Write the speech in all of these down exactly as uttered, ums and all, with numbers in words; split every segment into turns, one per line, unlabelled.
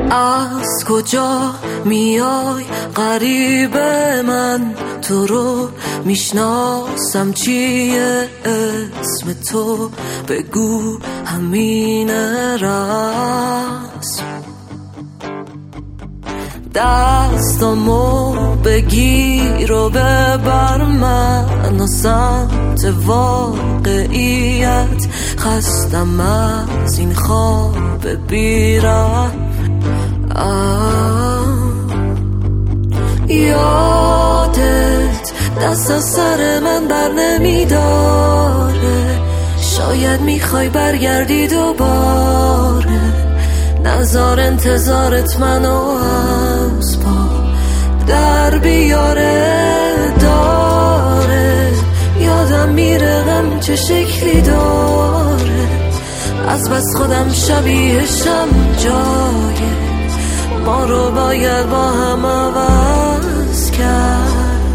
از کجا میای غریب من؟ تو رو میشناسم چیه اسم تو؟ بگو همین رسم. دستامو بگیر و ببر من و سمت واقعیت. خستم از این خواب بیرم. یادت دست از سر من بر نمیداره. شاید میخوای برگردی دوباره. نزار انتظارت منو از پا در بیاره. داره یادم میره غم چه شکلی داره. از بس خودم شبیهشم جایه. ما رو باید با هم عوض کرد.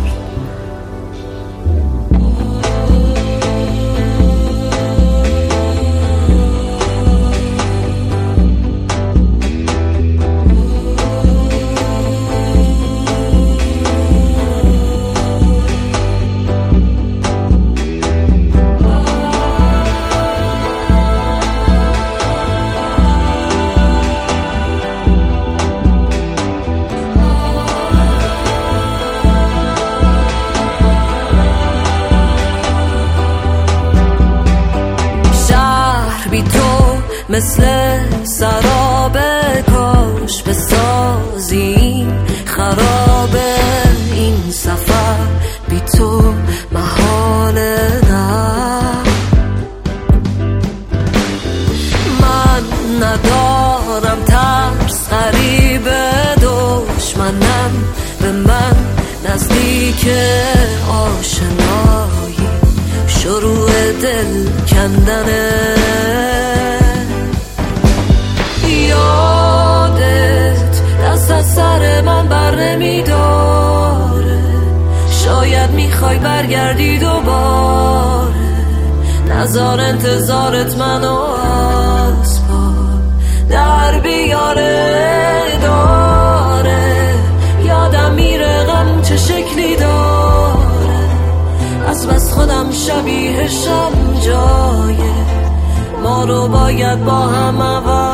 بی تو مثل سراب، کاش بسازی خرابه این سفر. بی تو محاله نه. من ندارم ترس غریب دشمنم به من نزدیک. آشنایی شروع دل کندنه. یادت دست از سر من بر نمیداره. شاید میخوای برگردی دوباره. نزار انتظارت منو از پا در بیاره. داره یادم میره غم چه شکلی داره. از بس خودم شبیهشم جایه. ما رو باید با هم عوض